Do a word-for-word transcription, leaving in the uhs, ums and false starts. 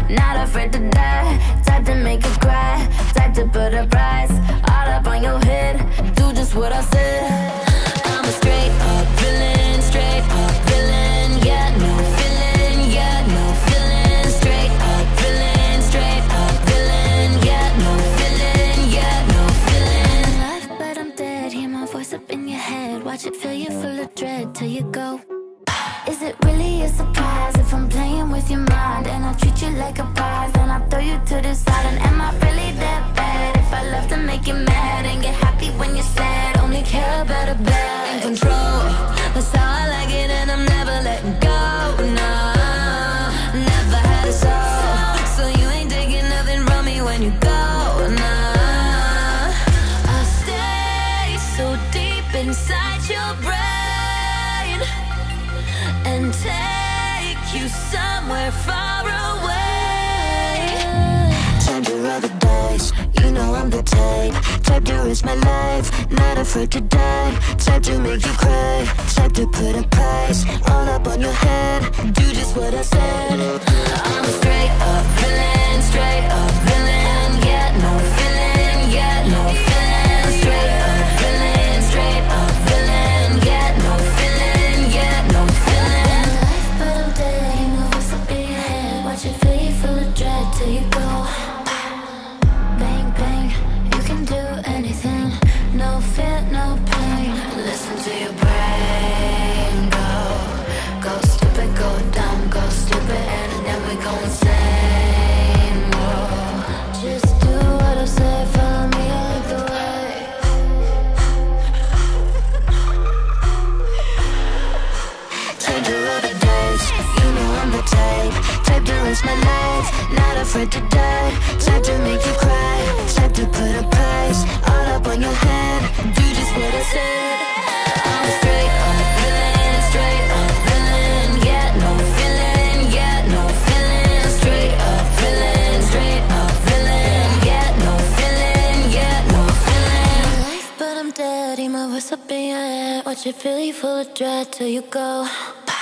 not afraid to die. Type to make you cry, type to put a price all up on your head. Do just what I said. I'm a straight up villain, straight up villain. Yeah, no feeling, yeah, no feeling. Straight up villain, straight up villain. Yeah, no feeling, yeah, no feeling. Alive, but I'm dead. Hear my voice up in your head. Watch it fill you full of dread till you go. Is it really a surprise if I'm playing with your mind and I treat you like a prize? Then I throw you to the side. And am I really that bad if I love to make you mad and get happy when you're sad? Only care about a bad. In control, that's how I like it, and I'm never letting go. Nah, never had a soul, so you ain't taking nothing from me when you go. Nah, I stay so deep inside your brain and take you somewhere far away. Time to roll the dice, you know I'm the type. Type to risk my life, not afraid to die. Type to make you cry, type to put a price all up on your head. Do just what I said. I'm a straight up villain, straight up villain. Yeah, no feeling, yeah, no feeling. Straight up villain, straight up villain. Yeah, no feeling, yeah, no feeling. But I'm dead, you know what's up in your head. Watch it fill you full of dread till you go. Bang, bang, you can do anything. No fear, no pain. Listen to your brain go. Go stupid, go dumb, go stupid, and then we go insane. Whoa. Just do what I say, follow me all the way. Time to roll the dice, you know I'm the type. Type to risk my life, not afraid to die. Type to make you cry, type to put a price all up on your head. Do just what I said. I'm a straight up villain, straight up villain. Yeah, no feeling, yeah, no feeling. Straight up villain, straight up villain. Yeah, no feeling, yeah, no feeling. Life, but I'm dead. Hear my voice up in your head. Watch it fill you full of dread till you go.